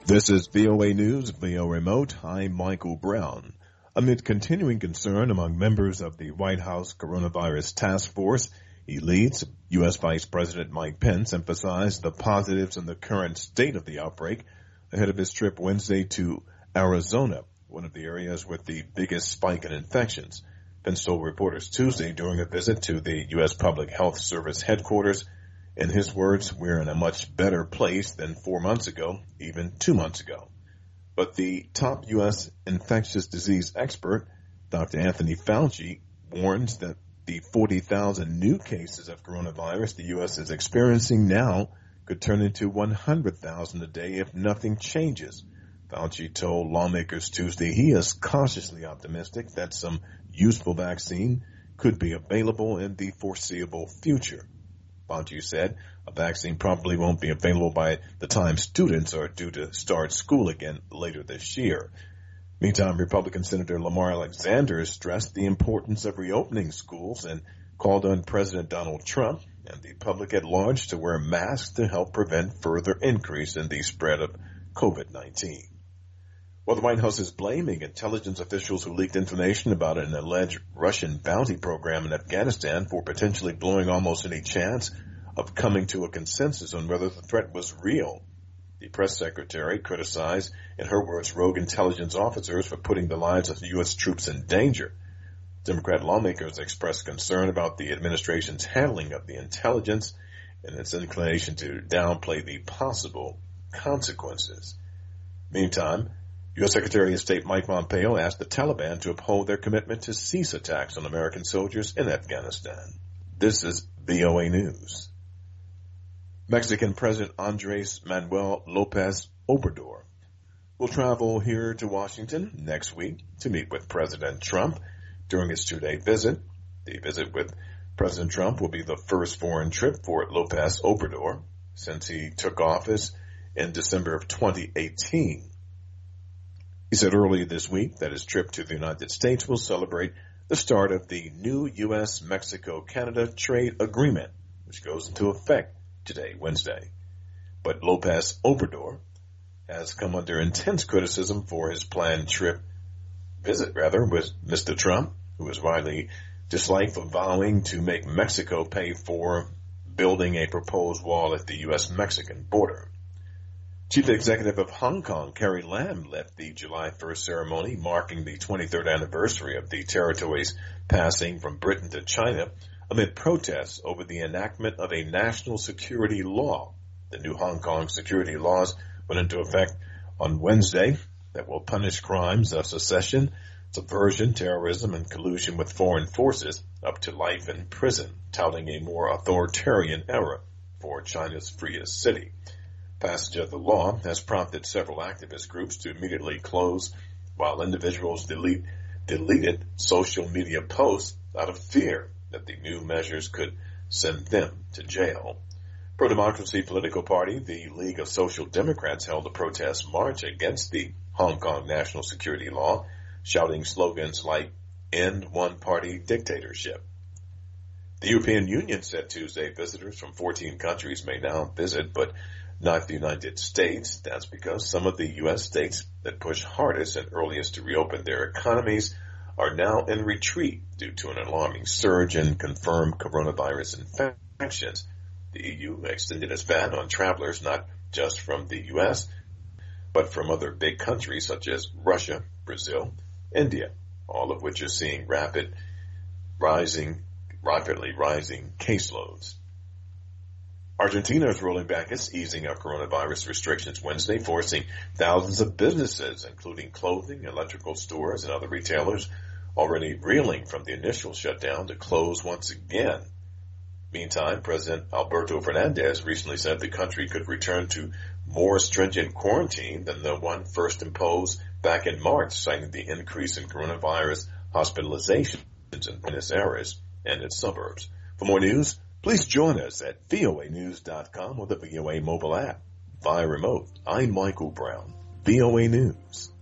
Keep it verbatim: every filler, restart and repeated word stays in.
This is V O A News via remote. I'm Michael Brown. Amid continuing concern among members of the White House Coronavirus Task Force he leads, U S. Vice President Mike Pence emphasized the positives in the current state of the outbreak ahead of his trip Wednesday to Arizona, one of the areas with the biggest spike in infections. Pence told reporters Tuesday during a visit to the U S. Public Health Service headquarters, in his words, we're in a much better place than four months ago, even two months ago. But the top U S infectious disease expert, Doctor Anthony Fauci, warns that the forty thousand new cases of coronavirus the U S is experiencing now could turn into one hundred thousand a day if nothing changes. Fauci told lawmakers Tuesday he is cautiously optimistic that some useful vaccine could be available in the foreseeable future. Fauci said a vaccine probably won't be available by the time students are due to start school again later this year. Meantime, Republican Senator Lamar Alexander stressed the importance of reopening schools and called on President Donald Trump and the public at large to wear masks to help prevent further increase in the spread of COVID nineteen. Well, the White House is blaming intelligence officials who leaked information about an alleged Russian bounty program in Afghanistan for potentially blowing almost any chance of coming to a consensus on whether the threat was real. The press secretary criticized, in her words, rogue intelligence officers for putting the lives of U S troops in danger. Democrat lawmakers expressed concern about the administration's handling of the intelligence and its inclination to downplay the possible consequences. Meantime, U S. Secretary of State Mike Pompeo asked the Taliban to uphold their commitment to cease attacks on American soldiers in Afghanistan. This is V O A News. Mexican President Andres Manuel Lopez Obrador will travel here to Washington next week to meet with President Trump during his two-day visit. The visit with President Trump will be the first foreign trip for Lopez Obrador since he took office in December of twenty eighteen. He said earlier this week that his trip to the United States will celebrate the start of the new U S Mexico Canada trade agreement, which goes into effect today, Wednesday. But Lopez Obrador has come under intense criticism for his planned trip visit, rather, with Mister Trump, who is widely disliked for vowing to make Mexico pay for building a proposed wall at the U S Mexican border. Chief Executive of Hong Kong, Carrie Lam, led the July first ceremony marking the twenty-third anniversary of the territory's passing from Britain to China amid protests over the enactment of a national security law. The new Hong Kong security laws went into effect on Wednesday that will punish crimes of secession, subversion, terrorism, and collusion with foreign forces up to life in prison, touting a more authoritarian era for China's freest city. Passage of the law has prompted several activist groups to immediately close, while individuals delete deleted social media posts out of fear that the new measures could send them to jail. Pro-democracy political party, the League of Social Democrats, held a protest march against the Hong Kong national security law, shouting slogans like "End one-party dictatorship." The European Union said Tuesday visitors from fourteen countries may now visit, but not the United States. That's because some of the U S states that pushed hardest and earliest to reopen their economies are now in retreat due to an alarming surge in confirmed coronavirus infections. The E U extended its ban on travelers not just from the U S, but from other big countries such as Russia, Brazil, India, all of which are seeing rapid rising, rapidly rising caseloads. Argentina is rolling back its easing of coronavirus restrictions Wednesday, forcing thousands of businesses, including clothing, electrical stores, and other retailers already reeling from the initial shutdown, to close once again. Meantime, President Alberto Fernandez recently said the country could return to more stringent quarantine than the one first imposed back in March, citing the increase in coronavirus hospitalizations in Buenos Aires and its suburbs. For more news, please join us at V O A news dot com or the V O A mobile app. Via remote, I'm Michael Brown, V O A News.